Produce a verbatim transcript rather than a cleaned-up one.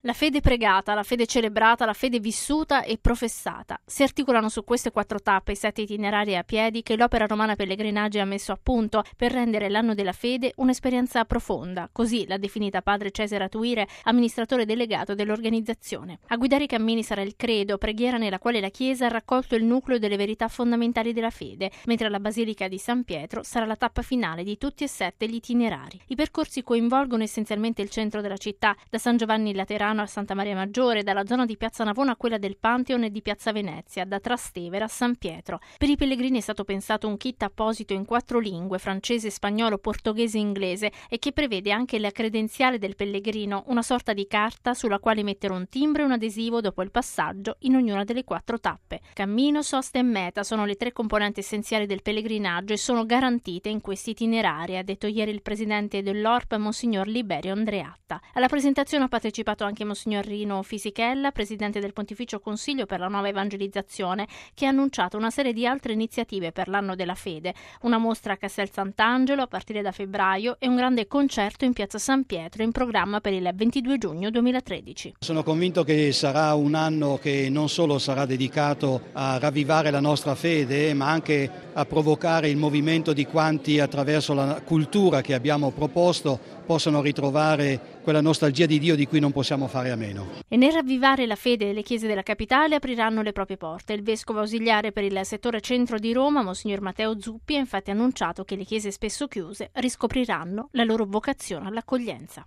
La fede pregata, la fede celebrata, la fede vissuta e professata. Si articolano su queste quattro tappe i sette itinerari a piedi che l'Opera Romana Pellegrinaggi ha messo a punto per rendere l'anno della fede un'esperienza profonda, così l'ha definita padre Cesare Atuire, amministratore delegato dell'organizzazione. A guidare i cammini sarà il credo, preghiera nella quale la Chiesa ha raccolto il nucleo delle verità fondamentali della fede, mentre la Basilica di San Pietro sarà la tappa finale di tutti e sette gli itinerari. I percorsi coinvolgono essenzialmente il centro della città, da San Giovanni Laterano a Santa Maria Maggiore, dalla zona di Piazza Navona a quella del Pantheon e di Piazza Venezia, da Trastevere a San Pietro. Per i pellegrini è stato pensato un kit apposito in quattro lingue, francese, spagnolo, portoghese e inglese, e che prevede anche la credenziale del pellegrino, una sorta di carta sulla quale mettere un timbro e un adesivo dopo il passaggio in ognuna delle quattro tappe. Cammino, sosta e meta sono le tre componenti essenziali del pellegrinaggio e sono garantite in questi itinerari, ha detto ieri il presidente dell'O R P, Monsignor Liberio Andreatta. Alla presentazione ha partecipato anche Monsignor Rino Fisichella, presidente del Pontificio Consiglio per la Nuova Evangelizzazione, che ha annunciato una serie di altre iniziative per l'anno della fede, una mostra a Castel Sant'Angelo a partire da febbraio e un grande concerto in Piazza San Pietro in programma per il ventidue giugno duemilatredici. Sono convinto che sarà un anno che non solo sarà dedicato a ravvivare la nostra fede, ma anche a provocare il movimento di quanti attraverso la cultura che abbiamo proposto possano ritrovare quella nostalgia di Dio di cui non possiamo fare a meno. E nel ravvivare la fede, le chiese della capitale apriranno le proprie porte. Il vescovo ausiliare per il settore centro di Roma, Monsignor Matteo Zuppi, ha infatti annunciato che le chiese spesso chiuse riscopriranno la loro vocazione all'accoglienza.